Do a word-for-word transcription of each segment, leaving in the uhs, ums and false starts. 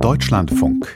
Deutschlandfunk.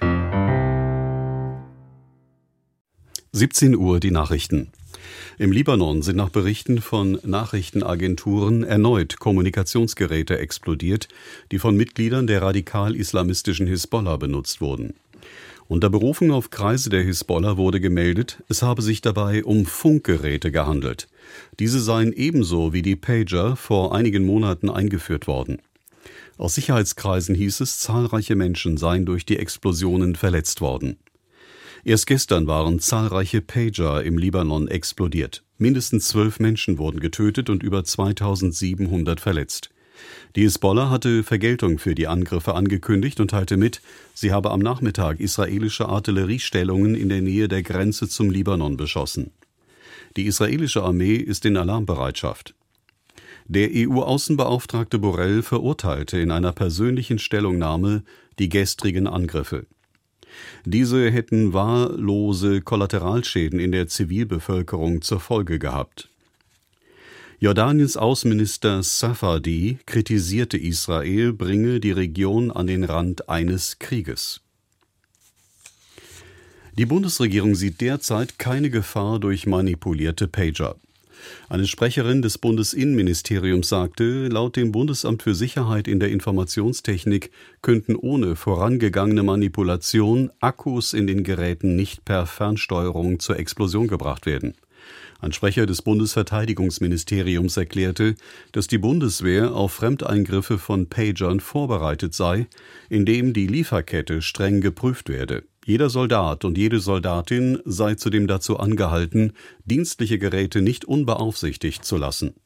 siebzehn Uhr die Nachrichten. Im Libanon sind nach Berichten von Nachrichtenagenturen erneut Kommunikationsgeräte explodiert, die von Mitgliedern der radikal-islamistischen Hisbollah benutzt wurden. Unter Berufung auf Kreise der Hisbollah wurde gemeldet, es habe sich dabei um Funkgeräte gehandelt. Diese seien ebenso wie die Pager vor einigen Monaten eingeführt worden. Aus Sicherheitskreisen hieß es, zahlreiche Menschen seien durch die Explosionen verletzt worden. Erst gestern waren zahlreiche Pager im Libanon explodiert. Mindestens zwölf Menschen wurden getötet und über zweitausendsiebenhundert verletzt. Die Hisbollah hatte Vergeltung für die Angriffe angekündigt und teilte mit, sie habe am Nachmittag israelische Artilleriestellungen in der Nähe der Grenze zum Libanon beschossen. Die israelische Armee ist in Alarmbereitschaft. Der E U-Außenbeauftragte Borrell verurteilte in einer persönlichen Stellungnahme die gestrigen Angriffe. Diese hätten wahllose Kollateralschäden in der Zivilbevölkerung zur Folge gehabt. Jordaniens Außenminister Safadi kritisierte Israel, bringe die Region an den Rand eines Krieges. Die Bundesregierung sieht derzeit keine Gefahr durch manipulierte Pager. Eine Sprecherin des Bundesinnenministeriums sagte, laut dem Bundesamt für Sicherheit in der Informationstechnik könnten ohne vorangegangene Manipulation Akkus in den Geräten nicht per Fernsteuerung zur Explosion gebracht werden. Ein Sprecher des Bundesverteidigungsministeriums erklärte, dass die Bundeswehr auf Fremdeingriffe von Pagern vorbereitet sei, indem die Lieferkette streng geprüft werde. Jeder Soldat und jede Soldatin sei zudem dazu angehalten, dienstliche Geräte nicht unbeaufsichtigt zu lassen.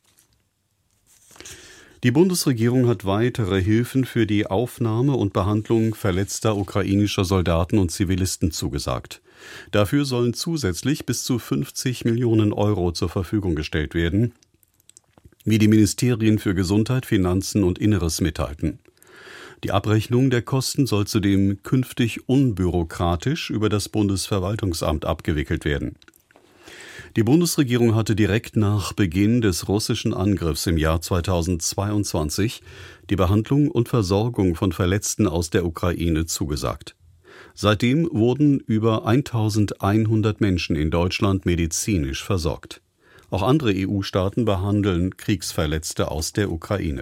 Die Bundesregierung hat weitere Hilfen für die Aufnahme und Behandlung verletzter ukrainischer Soldaten und Zivilisten zugesagt. Dafür sollen zusätzlich bis zu fünfzig Millionen Euro zur Verfügung gestellt werden, wie die Ministerien für Gesundheit, Finanzen und Inneres mitteilten. Die Abrechnung der Kosten soll zudem künftig unbürokratisch über das Bundesverwaltungsamt abgewickelt werden. Die Bundesregierung hatte direkt nach Beginn des russischen Angriffs im Jahr zweitausendzweiundzwanzig die Behandlung und Versorgung von Verletzten aus der Ukraine zugesagt. Seitdem wurden über eintausendeinhundert Menschen in Deutschland medizinisch versorgt. Auch andere E U-Staaten behandeln Kriegsverletzte aus der Ukraine.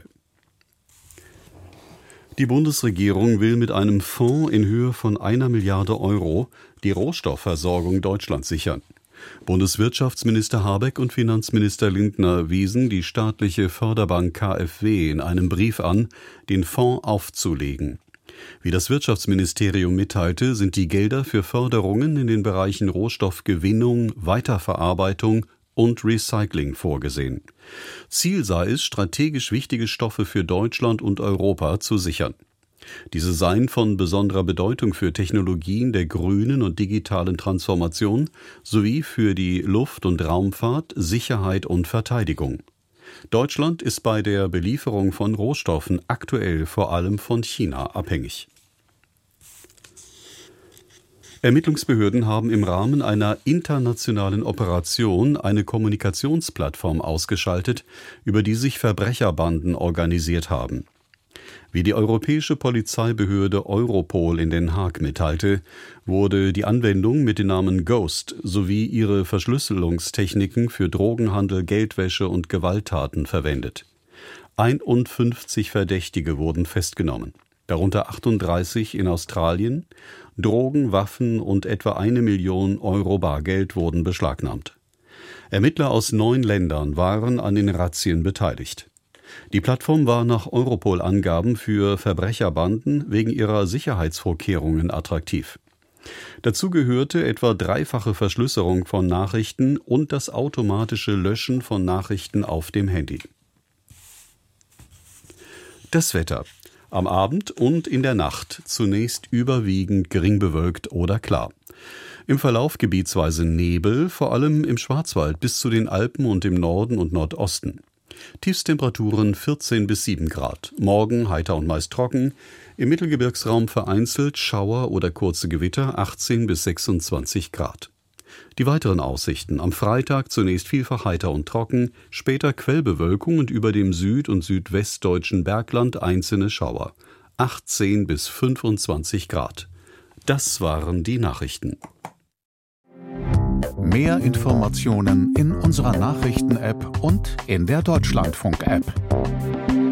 Die Bundesregierung will mit einem Fonds in Höhe von einer Milliarde Euro die Rohstoffversorgung Deutschlands sichern. Bundeswirtschaftsminister Habeck und Finanzminister Lindner wiesen die staatliche Förderbank K f W in einem Brief an, den Fonds aufzulegen. Wie das Wirtschaftsministerium mitteilte, sind die Gelder für Förderungen in den Bereichen Rohstoffgewinnung, Weiterverarbeitung und Recycling vorgesehen. Ziel sei es, strategisch wichtige Stoffe für Deutschland und Europa zu sichern. Diese seien von besonderer Bedeutung für Technologien der grünen und digitalen Transformation sowie für die Luft- und Raumfahrt, Sicherheit und Verteidigung. Deutschland ist bei der Belieferung von Rohstoffen aktuell vor allem von China abhängig. Ermittlungsbehörden haben im Rahmen einer internationalen Operation eine Kommunikationsplattform ausgeschaltet, über die sich Verbrecherbanden organisiert haben. Wie die europäische Polizeibehörde Europol in Den Haag mitteilte, wurde die Anwendung mit dem Namen Ghost sowie ihre Verschlüsselungstechniken für Drogenhandel, Geldwäsche und Gewalttaten verwendet. einundfünfzig Verdächtige wurden festgenommen, darunter achtunddreißig in Australien. Drogen, Waffen und etwa eine Million Euro Bargeld wurden beschlagnahmt. Ermittler aus neun Ländern waren an den Razzien beteiligt. Die Plattform war nach Europol-Angaben für Verbrecherbanden wegen ihrer Sicherheitsvorkehrungen attraktiv. Dazu gehörte etwa dreifache Verschlüsselung von Nachrichten und das automatische Löschen von Nachrichten auf dem Handy. Das Wetter. Am Abend und in der Nacht zunächst überwiegend gering bewölkt oder klar. Im Verlauf gebietsweise Nebel, vor allem im Schwarzwald bis zu den Alpen und im Norden und Nordosten. Tiefstemperaturen vierzehn bis sieben Grad. Morgen heiter und meist trocken. Im Mittelgebirgsraum vereinzelt Schauer oder kurze Gewitter achtzehn bis sechsundzwanzig Grad. Die weiteren Aussichten: am Freitag zunächst vielfach heiter und trocken, später Quellbewölkung und über dem süd- und südwestdeutschen Bergland einzelne Schauer. achtzehn bis fünfundzwanzig Grad. Das waren die Nachrichten. Mehr Informationen in unserer Nachrichten-App und in der Deutschlandfunk-App.